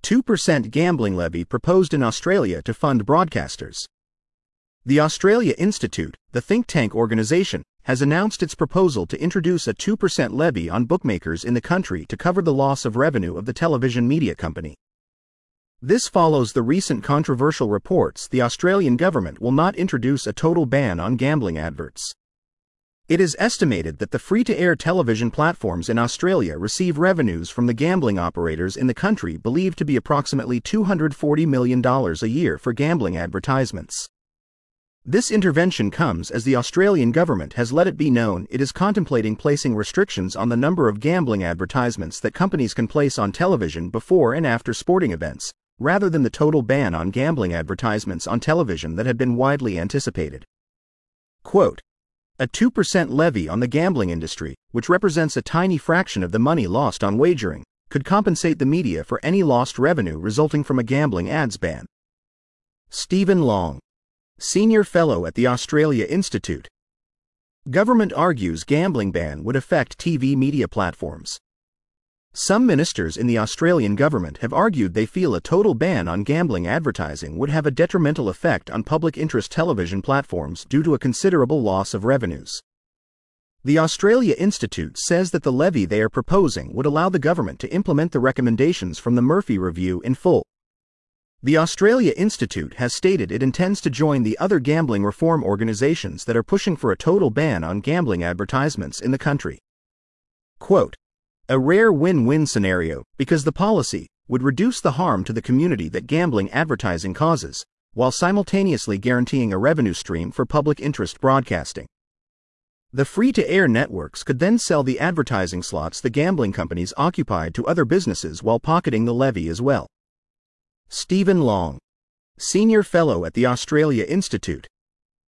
2% gambling levy proposed in Australia to fund broadcasters. The Australia Institute, the think tank organization, has announced its proposal to introduce a 2% levy on bookmakers in the country to cover the loss of revenue of the television media company. This follows the recent controversial reports the Australian government will not introduce a total ban on gambling adverts. It is estimated that the free-to-air television platforms in Australia receive revenues from the gambling operators in the country believed to be approximately $240 million a year for gambling advertisements. This intervention comes as the Australian government has let it be known it is contemplating placing restrictions on the number of gambling advertisements that companies can place on television before and after sporting events, rather than the total ban on gambling advertisements on television that had been widely anticipated. Quote, a 2% levy on the gambling industry, which represents a tiny fraction of the money lost on wagering, could compensate the media for any lost revenue resulting from a gambling ads ban. Stephen Long, Senior Fellow at the Australia Institute. Government argues gambling ban would affect TV media platforms. Some ministers in the Australian government have argued they feel a total ban on gambling advertising would have a detrimental effect on public interest television platforms due to a considerable loss of revenues. The Australia Institute says that the levy they are proposing would allow the government to implement the recommendations from the Murphy Review in full. The Australia Institute has stated it intends to join the other gambling reform organizations that are pushing for a total ban on gambling advertisements in the country. Quote, a rare win-win scenario, because the policy would reduce the harm to the community that gambling advertising causes, while simultaneously guaranteeing a revenue stream for public interest broadcasting. The free-to-air networks could then sell the advertising slots the gambling companies occupied to other businesses while pocketing the levy as well. Stephen Long, Senior Fellow at the Australia Institute.